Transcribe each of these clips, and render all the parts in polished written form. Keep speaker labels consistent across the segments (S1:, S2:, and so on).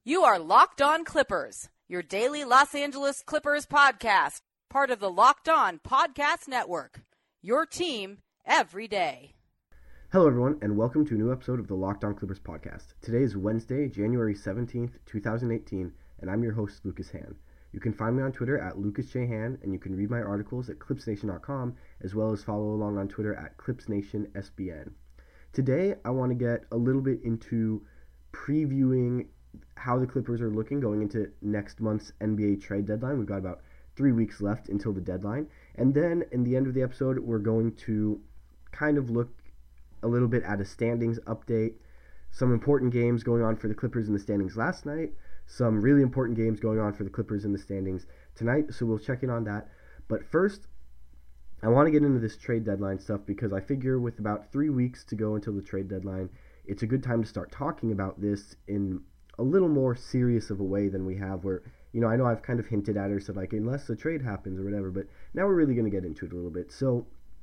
S1: You are Locked On Clippers, your daily Los Angeles Clippers podcast, part of the Locked On Podcast Network, your team every day.
S2: Hello, everyone, and welcome to a new episode of the Locked On Clippers podcast. Today is Wednesday, January 17th, 2018, and I'm your host, Lucas Hann. You can find me on Twitter at LucasJHann, and you can read my articles at ClipsNation.com, as well as follow along on Twitter at ClipsNationSBN. Today, I want to get a little bit into previewing how the Clippers are looking going into next month's NBA trade deadline. We've got about 3 weeks left until the deadline. And then, in the end of the episode, we're going to kind of look a little bit at a standings update, some important games going on for the Clippers in the standings last night, some really important games going on for the Clippers in the standings tonight, so we'll check in on that. But first, I want to get into this trade deadline stuff because I figure with about 3 weeks to go until the trade deadline, it's a good time to start talking about this in a little more serious of a way than we have where, I know I've kind of hinted at or said, like, unless the trade happens or whatever, but now we're really going to get into it a little bit. So,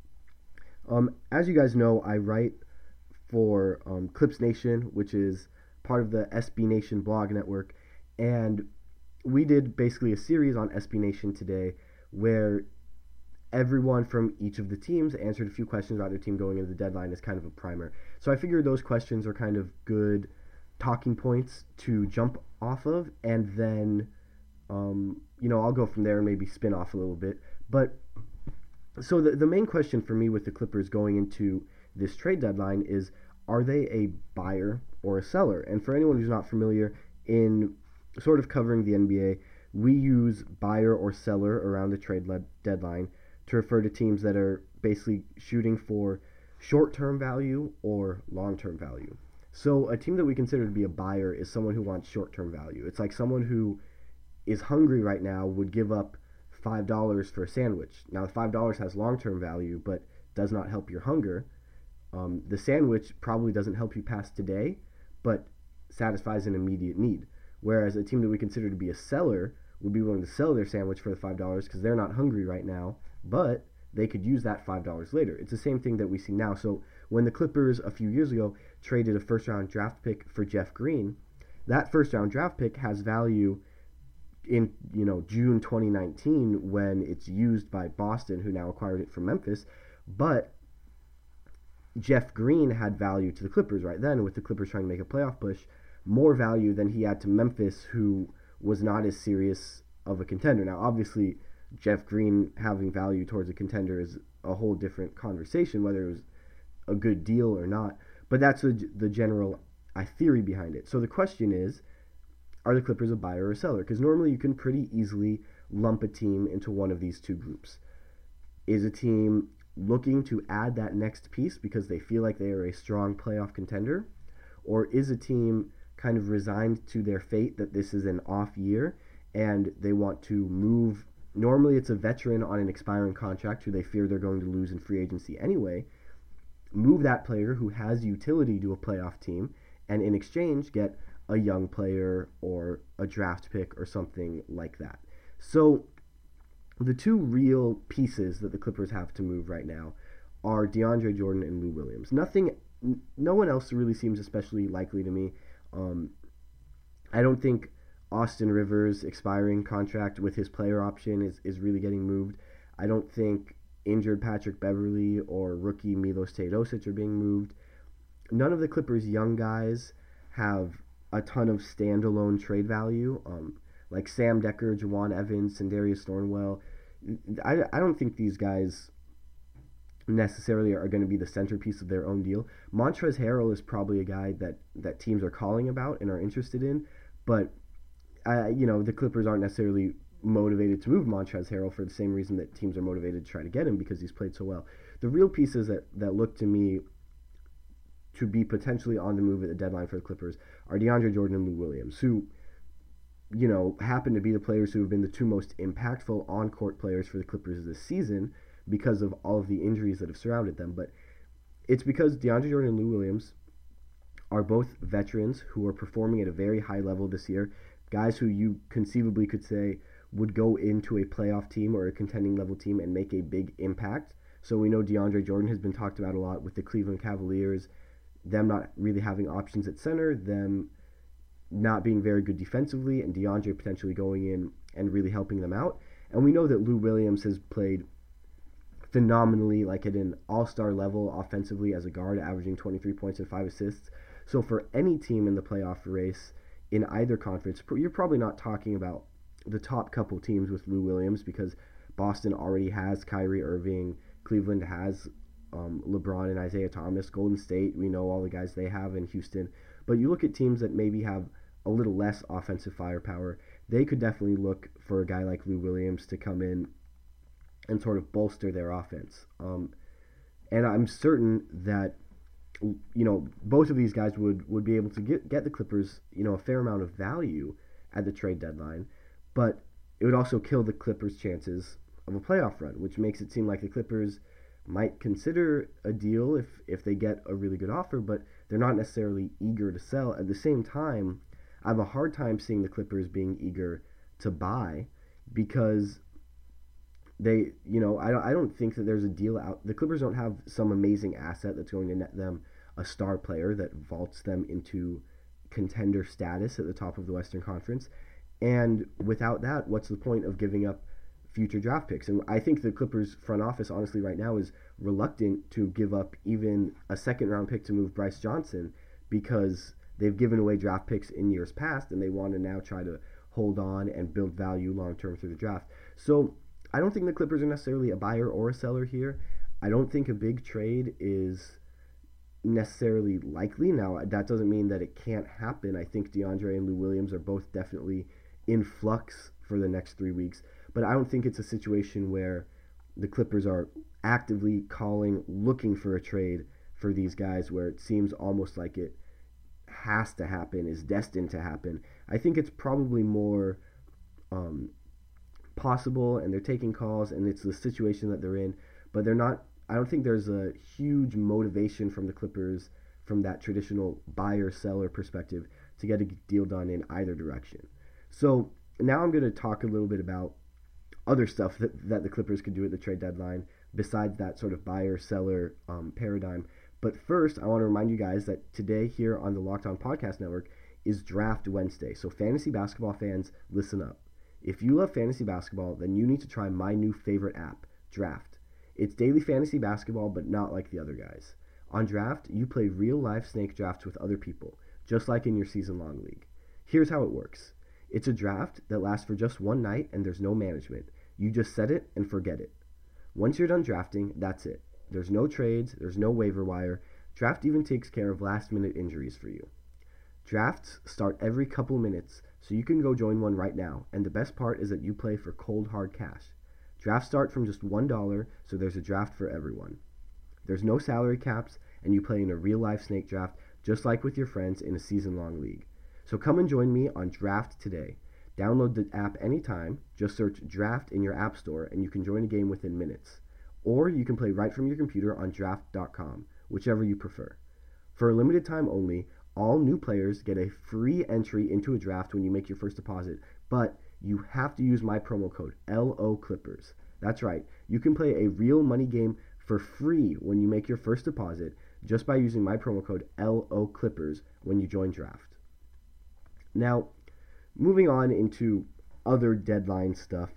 S2: as you guys know, I write for Clips Nation, which is part of the SB Nation blog network, and we did basically a series on SB Nation today where everyone from each of the teams answered a few questions about their team going into the deadline as kind of a primer. So I figured those questions are kind of good talking points to jump off of, and then, I'll go from there and maybe spin off a little bit. But so the main question for me with the Clippers going into this trade deadline is, are they a buyer or a seller? And for anyone who's not familiar, in sort of covering the NBA, we use buyer or seller around the trade deadline to refer to teams that are basically shooting for short-term value or long-term value. So a team that we consider to be a buyer is someone who wants short-term value. It's like someone who is hungry right now would give up $5 for a sandwich. Now, the $5 has long-term value, but does not help your hunger. The sandwich probably doesn't help you pass today, but satisfies an immediate need. Whereas a team that we consider to be a seller would be willing to sell their sandwich for the $5 because they're not hungry right now, but they could use that $5 later. It's the same thing that we see now. So when the Clippers a few years ago traded a first-round draft pick for Jeff Green, that first-round draft pick has value in June 2019 when it's used by Boston, who now acquired it from Memphis. But Jeff Green had value to the Clippers right then, with the Clippers trying to make a playoff push, more value than he had to Memphis, who was not as serious of a contender. Now, obviously, Jeff Green having value towards a contender is a whole different conversation, whether it was a good deal or not. But that's the general theory behind it. So the question is, are the Clippers a buyer or a seller? Because normally you can pretty easily lump a team into one of these two groups. Is a team looking to add that next piece because they feel like they are a strong playoff contender? Or is a team kind of resigned to their fate that this is an off year and they want to move? Normally it's a veteran on an expiring contract who they fear they're going to lose in free agency anyway. Move that player who has utility to a playoff team, and in exchange get a young player or a draft pick or something like that. So the two real pieces that the Clippers have to move right now are DeAndre Jordan and Lou Williams. No one else really seems especially likely to me. I don't think Austin Rivers' expiring contract with his player option is really getting moved. I don't think injured Patrick Beverley or rookie Milos Teodosic are being moved. None of the Clippers' young guys have a ton of standalone trade value. Like Sam Decker, Juwan Evans, and Darius Thornwell. I don't think these guys necessarily are going to be the centerpiece of their own deal. Montrezl Harrell is probably a guy that teams are calling about and are interested in, but the Clippers aren't necessarily motivated to move Montrezl Harrell for the same reason that teams are motivated to try to get him, because he's played so well. The real pieces that look to me to be potentially on the move at the deadline for the Clippers are DeAndre Jordan and Lou Williams, who happen to be the players who have been the two most impactful on-court players for the Clippers this season because of all of the injuries that have surrounded them. But it's because DeAndre Jordan and Lou Williams are both veterans who are performing at a very high level this year, guys who you conceivably could say would go into a playoff team or a contending level team and make a big impact. So we know DeAndre Jordan has been talked about a lot with the Cleveland Cavaliers, them not really having options at center, them not being very good defensively and DeAndre potentially going in and really helping them out. And we know that Lou Williams has played phenomenally, like at an all-star level offensively as a guard, averaging 23 points and 5 assists. So for any team in the playoff race in either conference, you're probably not talking about the top couple teams with Lou Williams, because Boston already has Kyrie Irving, Cleveland has LeBron and Isaiah Thomas, Golden State, we know all the guys they have in Houston. But you look at teams that maybe have a little less offensive firepower, they could definitely look for a guy like Lou Williams to come in and sort of bolster their offense. And I'm certain that, both of these guys would be able to get the Clippers, a fair amount of value at the trade deadline, but it would also kill the Clippers' chances of a playoff run, which makes it seem like the Clippers might consider a deal if they get a really good offer, but they're not necessarily eager to sell. At the same time, I have a hard time seeing the Clippers being eager to buy, because they, I don't think that there's a deal out. The Clippers don't have some amazing asset that's going to net them a star player that vaults them into contender status at the top of the Western Conference. And without that, what's the point of giving up future draft picks? And I think the Clippers front office, honestly, right now is reluctant to give up even a second-round pick to move Bryce Johnson, because they've given away draft picks in years past, and they want to now try to hold on and build value long-term through the draft. So I don't think the Clippers are necessarily a buyer or a seller here. I don't think a big trade is necessarily likely. Now, that doesn't mean that it can't happen. I think DeAndre and Lou Williams are both definitely in flux for the next 3 weeks, but I don't think it's a situation where the Clippers are actively looking for a trade for these guys, where it seems almost like it has to happen, is destined to happen. I think it's probably more possible, and they're taking calls, and it's the situation that they're in, but they're not. I don't think there's a huge motivation from the Clippers from that traditional buyer-seller perspective to get a deal done in either direction. So now I'm going to talk a little bit about other stuff that the Clippers could do at the trade deadline besides that sort of buyer-seller paradigm. But first, I want to remind you guys that today here on the Locked On Podcast Network is Draft Wednesday. So fantasy basketball fans, listen up. If you love fantasy basketball, then you need to try my new favorite app, Draft. It's daily fantasy basketball, but not like the other guys. On Draft, you play real-life snake drafts with other people, just like in your season-long league. Here's how it works. It's a draft that lasts for just one night, and there's no management. You just set it and forget it. Once you're done drafting, that's it. There's no trades, there's no waiver wire. Draft even takes care of last-minute injuries for you. Drafts start every couple minutes, so you can go join one right now, and the best part is that you play for cold, hard cash. Drafts start from just $1, so there's a draft for everyone. There's no salary caps, and you play in a real-life snake draft, just like with your friends in a season-long league. So come and join me on Draft today. Download the app anytime, just search Draft in your app store, and you can join a game within minutes. Or you can play right from your computer on draft.com, whichever you prefer. For a limited time only, all new players get a free entry into a draft when you make your first deposit, but you have to use my promo code, LOClippers. That's right, you can play a real money game for free when you make your first deposit just by using my promo code, LOClippers, when you join Draft. Now, moving on into other deadline stuff,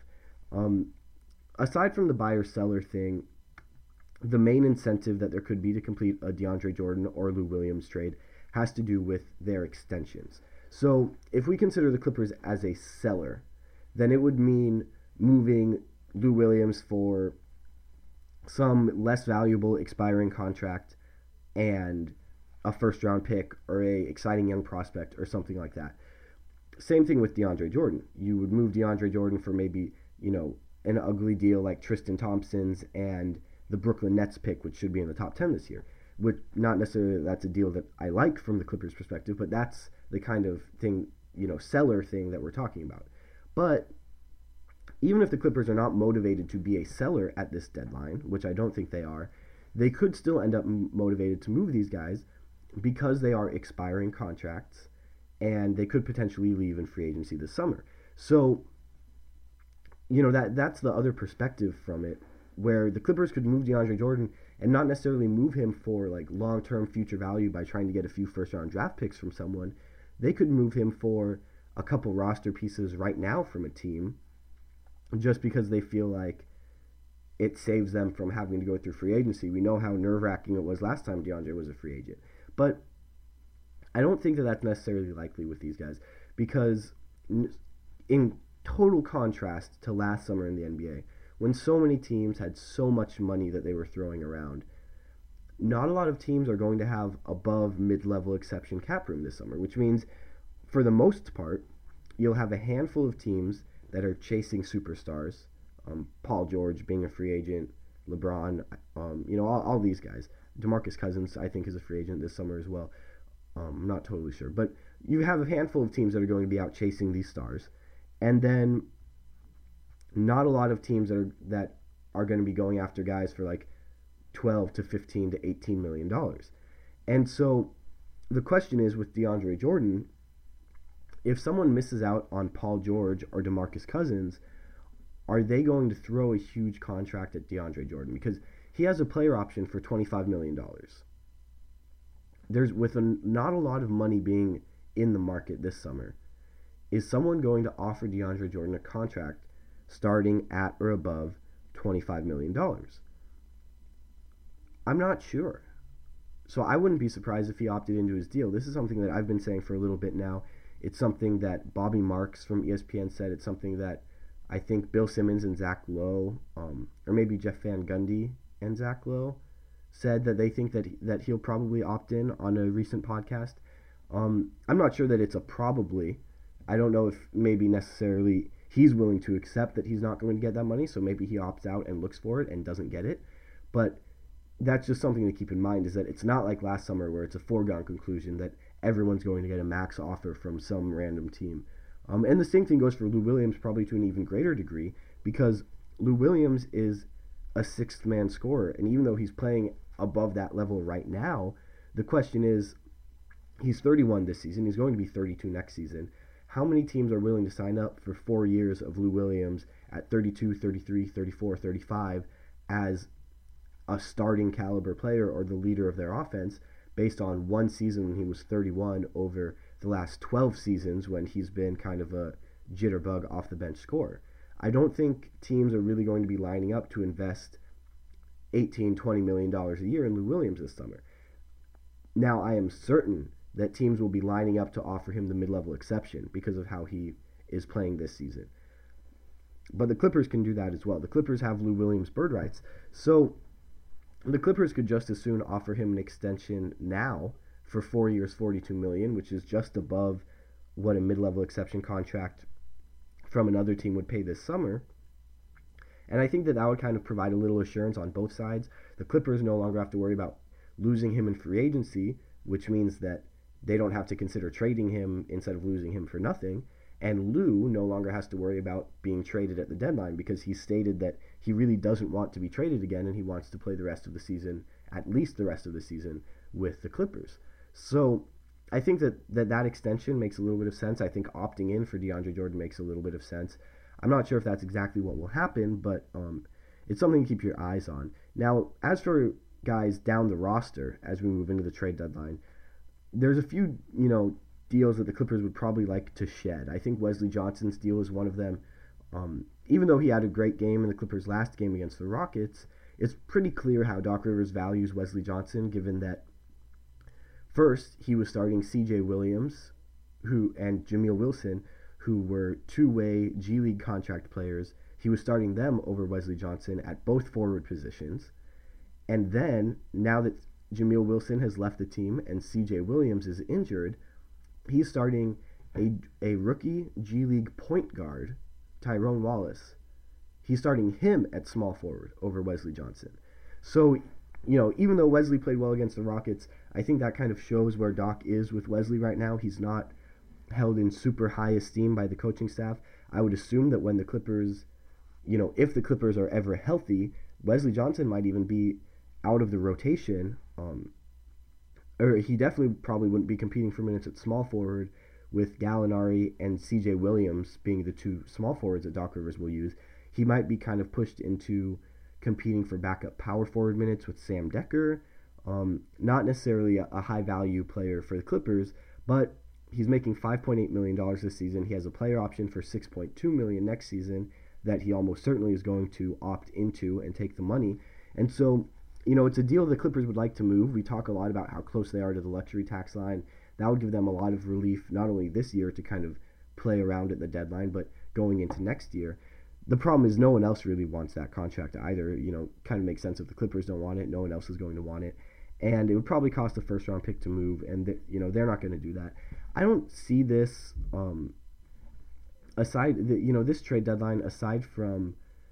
S2: aside from the buyer-seller thing, the main incentive that there could be to complete a DeAndre Jordan or Lou Williams trade has to do with their extensions. So if we consider the Clippers as a seller, then it would mean moving Lou Williams for some less valuable expiring contract and a first-round pick or a exciting young prospect or something like that. Same thing with DeAndre Jordan. You would move DeAndre Jordan for maybe, an ugly deal like Tristan Thompson's and the Brooklyn Nets pick, which should be in the top 10 this year. Which, not necessarily that's a deal that I like from the Clippers' perspective, but that's the kind of thing, seller thing that we're talking about. But even if the Clippers are not motivated to be a seller at this deadline, which I don't think they are, they could still end up motivated to move these guys because they are expiring contracts and they could potentially leave in free agency this summer. So, that's the other perspective from it, where the Clippers could move DeAndre Jordan and not necessarily move him for like long-term future value by trying to get a few first-round draft picks from someone. they could move him for a couple roster pieces right now from a team just because they feel like it saves them from having to go through free agency. We know how nerve-wracking it was last time DeAndre was a free agent. But I don't think that that's necessarily likely with these guys because in total contrast to last summer in the NBA, when so many teams had so much money that they were throwing around, not a lot of teams are going to have above mid-level exception cap room this summer, which means for the most part, you'll have a handful of teams that are chasing superstars. Paul George being a free agent, LeBron, all these guys. DeMarcus Cousins, I think, is a free agent this summer as well. I'm not totally sure. But you have a handful of teams that are going to be out chasing these stars. And then not a lot of teams that are going to be going after guys for like $12 to $15 to $18 million. And so the question is with DeAndre Jordan, if someone misses out on Paul George or DeMarcus Cousins, are they going to throw a huge contract at DeAndre Jordan? Because he has a player option for $25 million. There's not a lot of money being in the market this summer. Is someone going to offer DeAndre Jordan a contract starting at or above $25 million? I'm not sure. So I wouldn't be surprised if he opted into his deal. This is something that I've been saying for a little bit now. It's something that Bobby Marks from ESPN said. It's something that I think Bill Simmons and Zach Lowe, or maybe Jeff Van Gundy and Zach Lowe, said that they think that he'll probably opt in on a recent podcast. I'm not sure that it's a probably. I don't know if maybe necessarily he's willing to accept that he's not going to get that money, so maybe he opts out and looks for it and doesn't get it. But that's just something to keep in mind, is that it's not like last summer where it's a foregone conclusion that everyone's going to get a max offer from some random team. And the same thing goes for Lou Williams, probably to an even greater degree, because Lou Williams is a sixth-man scorer, and even though he's playing above that level right now, the question is, he's 31 this season, he's going to be 32 next season. How many teams are willing to sign up for 4 years of Lou Williams at 32, 33, 34, 35 as a starting caliber player or the leader of their offense based on one season when he was 31 over the last 12 seasons when he's been kind of a jitterbug off the bench scorer? I don't think teams are really going to be lining up to invest $18, $20 million a year in Lou Williams this summer. Now, I am certain that teams will be lining up to offer him the mid-level exception because of how he is playing this season. But the Clippers can do that as well. The Clippers have Lou Williams' bird rights. So the Clippers could just as soon offer him an extension now for 4 years, $42 million, which is just above what a mid-level exception contract from another team would pay this summer. And I think that would kind of provide a little assurance on both sides. The Clippers no longer have to worry about losing him in free agency, which means that they don't have to consider trading him instead of losing him for nothing. And Lou no longer has to worry about being traded at the deadline because he stated that he really doesn't want to be traded again and he wants to play the rest of the season, at least the rest of the season, with the Clippers. So I think that extension makes a little bit of sense. I think opting in for DeAndre Jordan makes a little bit of sense. I'm not sure if that's exactly what will happen, but it's something to keep your eyes on. Now, as for guys down the roster as we move into the trade deadline, there's a few, deals that the Clippers would probably like to shed. I think Wesley Johnson's deal is one of them. Even though he had a great game in the Clippers' last game against the Rockets, it's pretty clear how Doc Rivers values Wesley Johnson, given that first he was starting C.J. Williams and Jameel Wilson, who were two-way G League contract players. He was starting them over Wesley Johnson at both forward positions. And then, now that Jameel Wilson has left the team and C.J. Williams is injured, he's starting a rookie G League point guard, Tyrone Wallace. He's starting him at small forward over Wesley Johnson. So, even though Wesley played well against the Rockets, I think that kind of shows where Doc is with Wesley right now. He's not held in super high esteem by the coaching staff. I would assume that when the Clippers, if the Clippers are ever healthy, Wesley Johnson might even be out of the rotation, or he definitely probably wouldn't be competing for minutes at small forward with Gallinari and C.J. Williams being the two small forwards that Doc Rivers will use. He might be kind of pushed into competing for backup power forward minutes with Sam Dekker. Not necessarily a high-value player for the Clippers, but he's making $5.8 million this season. He has a player option for $6.2 million next season that he almost certainly is going to opt into and take the money. And so, it's a deal the Clippers would like to move. We talk a lot about how close they are to the luxury tax line. That would give them a lot of relief, not only this year to kind of play around at the deadline, but going into next year. The problem is no one else really wants that contract either. Kind of makes sense if the Clippers don't want it, no one else is going to want it. And it would probably cost a first-round pick to move, and they're not going to do that. I don't see this this trade deadline, aside from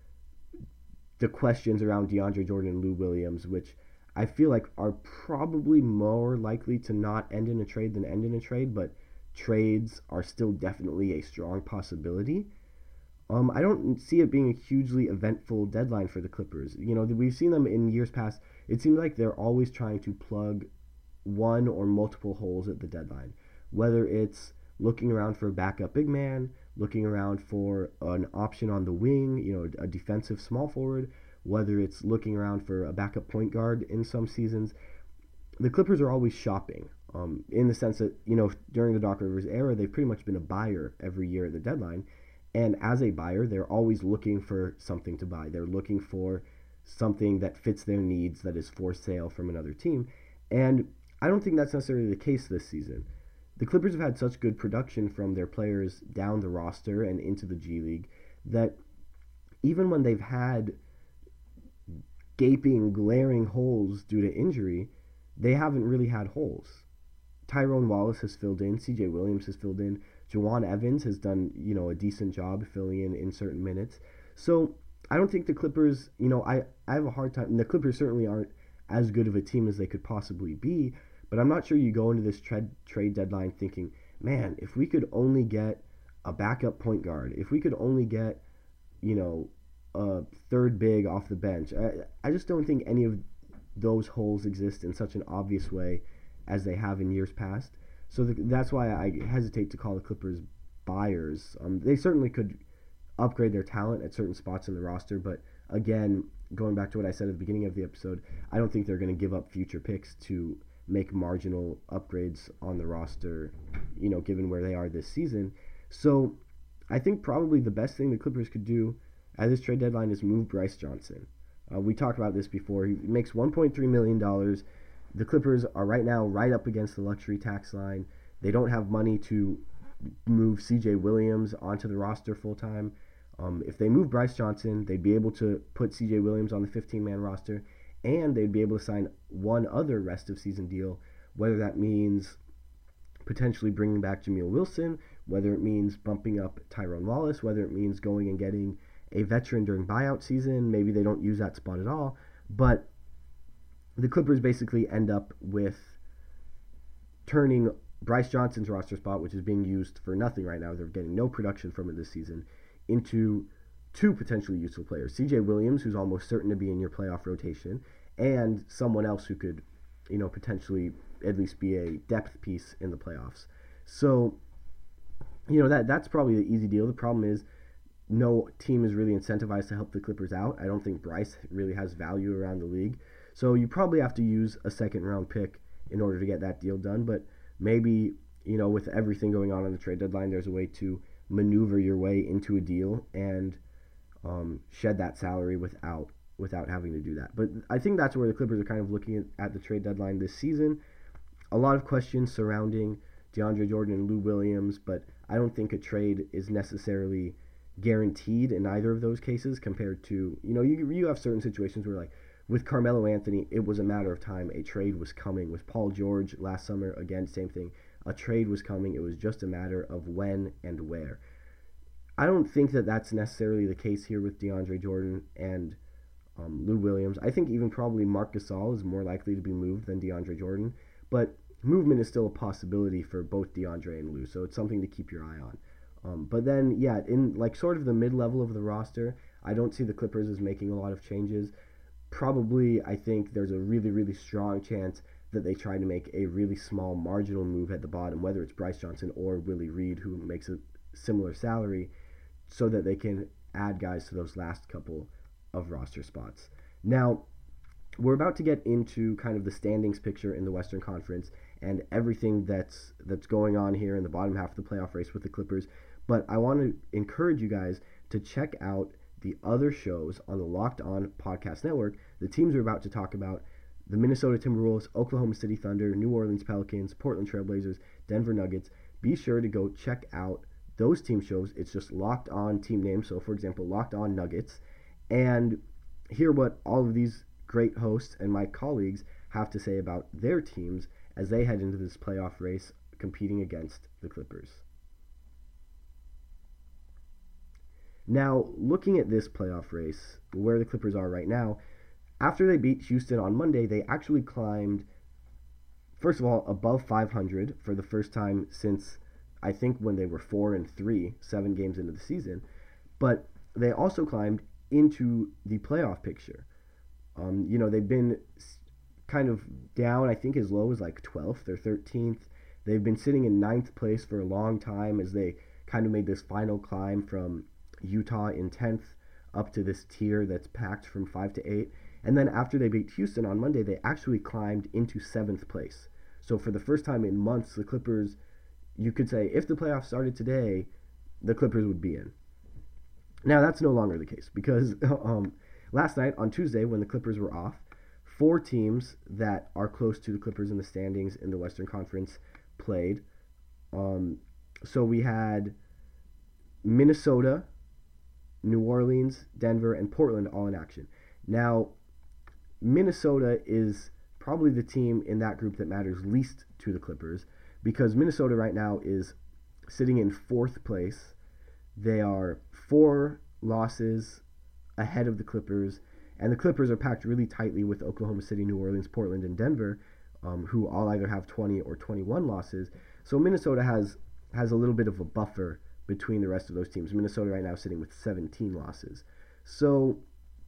S2: the questions around DeAndre Jordan and Lou Williams, which I feel like are probably more likely to not end in a trade than end in a trade, but trades are still definitely a strong possibility. I don't see it being a hugely eventful deadline for the Clippers. We've seen them in years past. It seems like they're always trying to plug one or multiple holes at the deadline, whether it's looking around for a backup big man, looking around for an option on the wing, a defensive small forward, whether it's looking around for a backup point guard in some seasons. The Clippers are always shopping, in the sense that, during the Doc Rivers era, they've pretty much been a buyer every year at the deadline. And as a buyer, they're always looking for something to buy. They're looking for something that fits their needs, that is for sale from another team. And I don't think that's necessarily the case this season. The Clippers have had such good production from their players down the roster and into the G League that even when they've had gaping, glaring holes due to injury, they haven't really had holes. Tyrone Wallace has filled in. C.J. Williams has filled in. Juwan Evans has done, a decent job filling in certain minutes. So I don't think the Clippers, I have a hard time. And the Clippers certainly aren't as good of a team as they could possibly be. But I'm not sure you go into this trade deadline thinking, man, if we could only get a backup point guard, if we could only get, a third big off the bench. I just don't think any of those holes exist in such an obvious way as they have in years past. So that's why I hesitate to call the Clippers buyers. They certainly could upgrade their talent at certain spots in the roster, but again, going back to what I said at the beginning of the episode, I don't think they're going to give up future picks to make marginal upgrades on the roster, given where they are this season. So I think probably the best thing the Clippers could do at this trade deadline is move Bryce Johnson. We talked about this before. He makes $1.3 million. The Clippers are right now right up against the luxury tax line. They don't have money to move C.J. Williams onto the roster full-time. If they move Bryce Johnson, they'd be able to put C.J. Williams on the 15-man roster, and they'd be able to sign one other rest-of-season deal, whether that means potentially bringing back Jameel Wilson, whether it means bumping up Tyrone Wallace, whether it means going and getting a veteran during buyout season. Maybe they don't use that spot at all, but the Clippers basically end up with turning Bryce Johnson's roster spot, which is being used for nothing right now, they're getting no production from it this season, into two potentially useful players. C.J. Williams, who's almost certain to be in your playoff rotation, and someone else who could, potentially at least be a depth piece in the playoffs. So, that's probably the easy deal. The problem is no team is really incentivized to help the Clippers out. I don't think Bryce really has value around the league. So you probably have to use a second-round pick in order to get that deal done. But maybe, with everything going on the trade deadline, there's a way to maneuver your way into a deal and shed that salary without having to do that. But I think that's where the Clippers are kind of looking at the trade deadline this season. A lot of questions surrounding DeAndre Jordan and Lou Williams, but I don't think a trade is necessarily guaranteed in either of those cases compared to, you have certain situations where, like, with Carmelo Anthony, it was a matter of time. A trade was coming. With Paul George last summer, again, same thing. A trade was coming. It was just a matter of when and where. I don't think that that's necessarily the case here with DeAndre Jordan and Lou Williams. I think even probably Marc Gasol is more likely to be moved than DeAndre Jordan, but movement is still a possibility for both DeAndre and Lou, so it's something to keep your eye on. But then, yeah, in like sort of the mid-level of the roster, I don't see the Clippers as making a lot of changes. Probably, I think there's a really, really strong chance that they try to make a really small marginal move at the bottom, whether it's Bryce Johnson or Willie Reed, who makes a similar salary, so that they can add guys to those last couple of roster spots. Now, we're about to get into kind of the standings picture in the Western Conference, and everything that's going on here in the bottom half of the playoff race with the Clippers. But I want to encourage you guys to check out the other shows on the Locked On Podcast Network. The teams we're about to talk about: the Minnesota Timberwolves, Oklahoma City Thunder, New Orleans Pelicans, Portland Trailblazers, Denver Nuggets. Be sure to go check out those team shows. It's just Locked On team names. So, for example, Locked On Nuggets. And hear what all of these great hosts and my colleagues have to say about their teams as they head into this playoff race competing against the Clippers. Now, looking at this playoff race, where the Clippers are right now, after they beat Houston on Monday, they actually climbed, first of all, above 500 for the first time since, I think, when they were 4-3, 7 games into the season. But they also climbed into the playoff picture. They've been kind of down, I think, as low as like 12th or 13th. They've been sitting in 9th place for a long time as they kind of made this final climb from Utah in 10th up to this tier that's packed from 5 to 8. And then after they beat Houston on Monday, they actually climbed into 7th place. So for the first time in months, the Clippers, you could say, if the playoffs started today, the Clippers would be in. Now, that's no longer the case because last night on Tuesday, when the Clippers were off, 4 teams that are close to the Clippers in the standings in the Western Conference played. So we had Minnesota, New Orleans, Denver, and Portland all in action. Now, Minnesota is probably the team in that group that matters least to the Clippers because Minnesota right now is sitting in 4th place. They are 4 losses ahead of the Clippers, and the Clippers are packed really tightly with Oklahoma City, New Orleans, Portland, and Denver, who all either have 20 or 21 losses. So Minnesota has a little bit of a buffer between the rest of those teams. Minnesota right now sitting with 17 losses. So,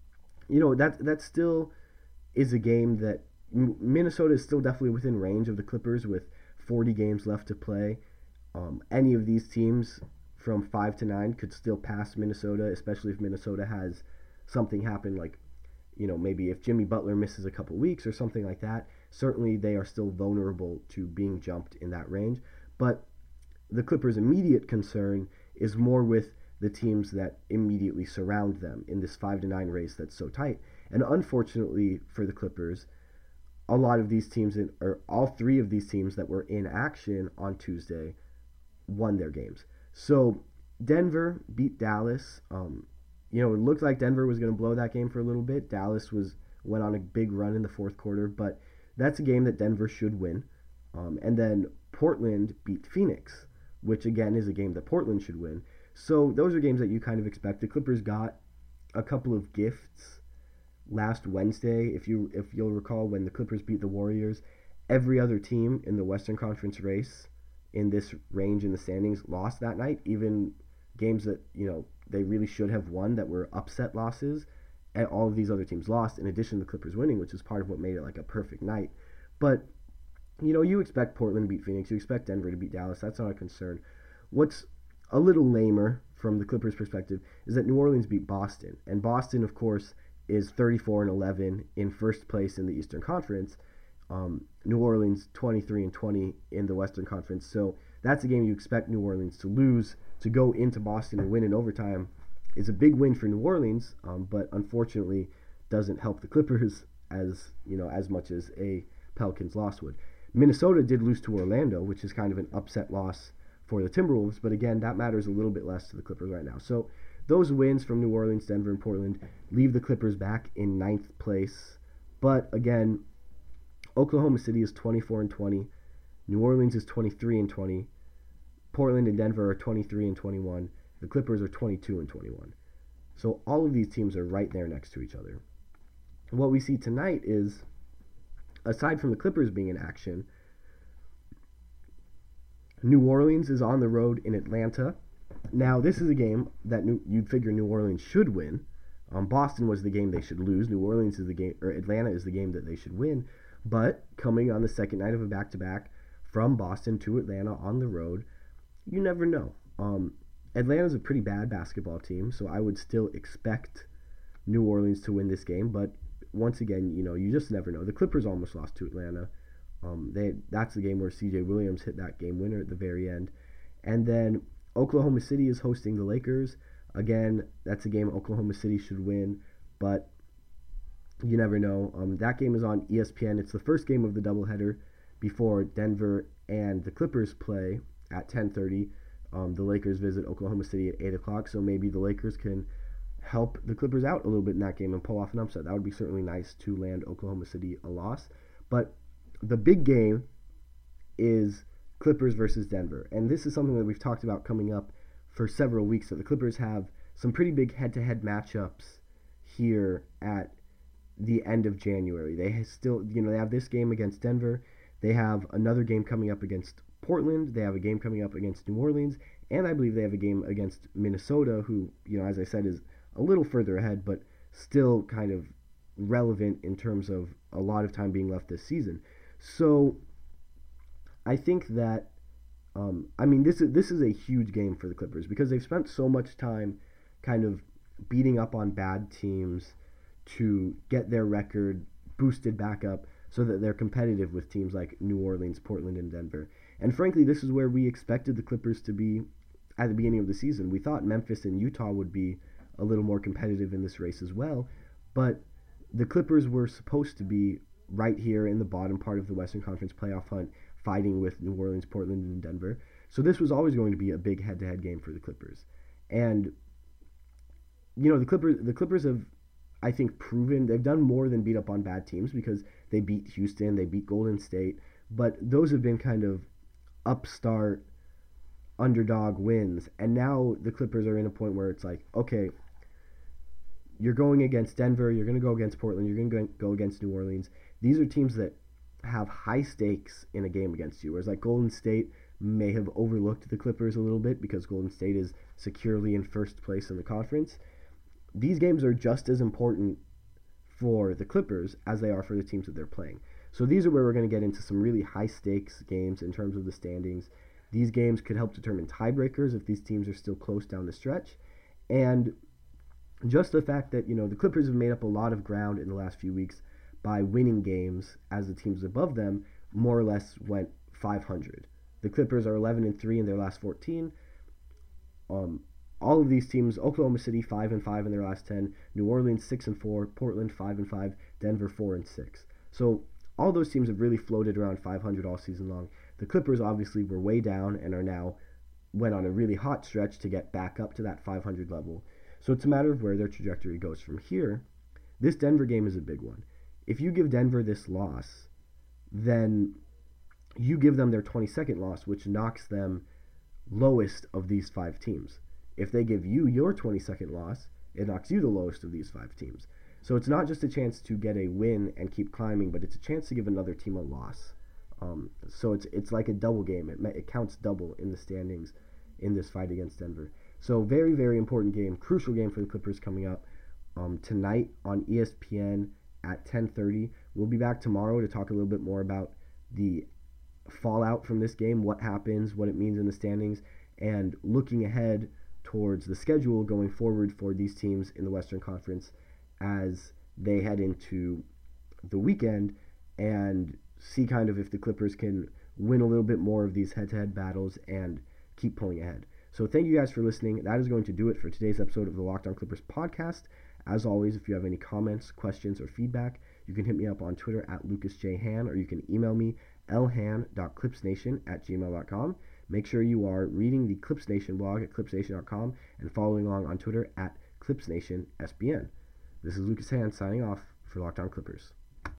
S2: that still is a game that Minnesota is still definitely within range of the Clippers with 40 games left to play. Any of these teams from 5 to 9 could still pass Minnesota, especially if Minnesota has something happen like, maybe if Jimmy Butler misses a couple weeks or something like that. Certainly they are still vulnerable to being jumped in that range. But the Clippers' immediate concern is more with the teams that immediately surround them in this 5 to 9 race that's so tight. And unfortunately for the Clippers, a lot of these teams, or all 3 of these teams that were in action on Tuesday, won their games. So Denver beat Dallas. It looked like Denver was going to blow that game for a little bit. Dallas went on a big run in the 4th quarter, but that's a game that Denver should win. And then Portland beat Phoenix, which again is a game that Portland should win. So those are games that you kind of expect. The Clippers got a couple of gifts last Wednesday. If you'll recall, when the Clippers beat the Warriors, every other team in the Western Conference race in this range in the standings lost that night. Even games that they really should have won that were upset losses, and all of these other teams lost in addition to the Clippers winning, which is part of what made it like a perfect night. But you expect Portland to beat Phoenix, you expect Denver to beat Dallas. That's not a concern. What's a little lamer from the Clippers' perspective is that New Orleans beat Boston, and Boston, of course, is 34-11 in first place in the Eastern Conference. New Orleans 23-20 in the Western Conference. So that's a game you expect New Orleans to lose. To go into Boston and win in overtime is a big win for New Orleans, but unfortunately doesn't help the Clippers as much as a Pelicans loss would. Minnesota did lose to Orlando, which is kind of an upset loss for the Timberwolves, but again, that matters a little bit less to the Clippers right now. So those wins from New Orleans, Denver, and Portland leave the Clippers back in 9th place. But again, Oklahoma City is 24-20, New Orleans is 23-20, Portland and Denver are 23-21, the Clippers are 22-21. So all of these teams are right there next to each other. What we see tonight is, aside from the Clippers being in action, New Orleans is on the road in Atlanta. Now, this is a game that you'd figure New Orleans should win. Boston was the game they should lose. New Orleans is the game, or Atlanta is the game that they should win. But coming on the second night of a back-to-back from Boston to Atlanta on the road, you never know. Atlanta's a pretty bad basketball team, so I would still expect New Orleans to win this game. But once again, you just never know. The Clippers almost lost to Atlanta That's the game where C.J. Williams hit that game winner at the very end. And then Oklahoma City is hosting the Lakers. Again, that's a game Oklahoma City should win, but you never know. That game is on ESPN. It's the first game of the doubleheader before Denver and the Clippers play at 10:30. The Lakers visit Oklahoma City at 8 o'clock, so maybe the Lakers can help the Clippers out a little bit in that game and pull off an upset. That would be certainly nice to land Oklahoma City a loss. But the big game is Clippers versus Denver. And this is something that we've talked about coming up for several weeks. So the Clippers have some pretty big head-to-head matchups here at the end of January. They still, they have this game against Denver. They have another game coming up against Portland. They have a game coming up against New Orleans. And I believe they have a game against Minnesota, who, as I said, is a little further ahead, but still kind of relevant in terms of a lot of time being left this season. So I think that, this is a huge game for the Clippers because they've spent so much time kind of beating up on bad teams to get their record boosted back up so that they're competitive with teams like New Orleans, Portland, and Denver. And frankly, this is where we expected the Clippers to be at the beginning of the season. We thought Memphis and Utah would be a little more competitive in this race as well, but the Clippers were supposed to be right here in the bottom part of the Western Conference playoff hunt, fighting with New Orleans, Portland, and Denver. So this was always going to be a big head-to-head game for the Clippers. And the Clippers have, I think, proven they've done more than beat up on bad teams because they beat Houston, they beat Golden State, but those have been kind of upstart underdog wins. And now the Clippers are in a point where it's like, okay, you're going against Denver, you're going to go against Portland, you're going to go against New Orleans. These are teams that have high stakes in a game against you, whereas like Golden State may have overlooked the Clippers a little bit because Golden State is securely in first place in the conference. These games are just as important for the Clippers as they are for the teams that they're playing. So these are where we're going to get into some really high-stakes games in terms of the standings. These games could help determine tiebreakers if these teams are still close down the stretch. And just the fact that, the Clippers have made up a lot of ground in the last few weeks by winning games as the teams above them more or less went 500. The Clippers are 11-3 in their last 14. All of these teams, Oklahoma City 5-5 in their last 10, New Orleans 6-4, Portland 5-5, Denver 4-6. So all those teams have really floated around 500 all season long. The Clippers obviously were way down and went on a really hot stretch to get back up to that 500 level. So it's a matter of where their trajectory goes from here. This Denver game is a big one. If you give Denver this loss, then you give them their 22nd loss, which knocks them lowest of these 5 teams. If they give you your 22nd loss, it knocks you the lowest of these 5 teams. So it's not just a chance to get a win and keep climbing, but it's a chance to give another team a loss. So it's like a double game. It counts double in the standings in this fight against Denver. So very, very important game, crucial game for the Clippers coming up tonight on ESPN at 10:30. We'll be back tomorrow to talk a little bit more about the fallout from this game, what happens, what it means in the standings, and looking ahead towards the schedule going forward for these teams in the Western Conference as they head into the weekend and see kind of if the Clippers can win a little bit more of these head-to-head battles and keep pulling ahead. So thank you guys for listening. That is going to do it for today's episode of the Locked On Clippers podcast. As always, if you have any comments, questions, or feedback, you can hit me up on Twitter at LucasJHan, or you can email me lhan.clipsnation@gmail.com. Make sure you are reading the Clips Nation blog at clipsnation.com and following along on Twitter at ClipsNationSBN. This is Lucas Hand signing off for Locked On Clippers.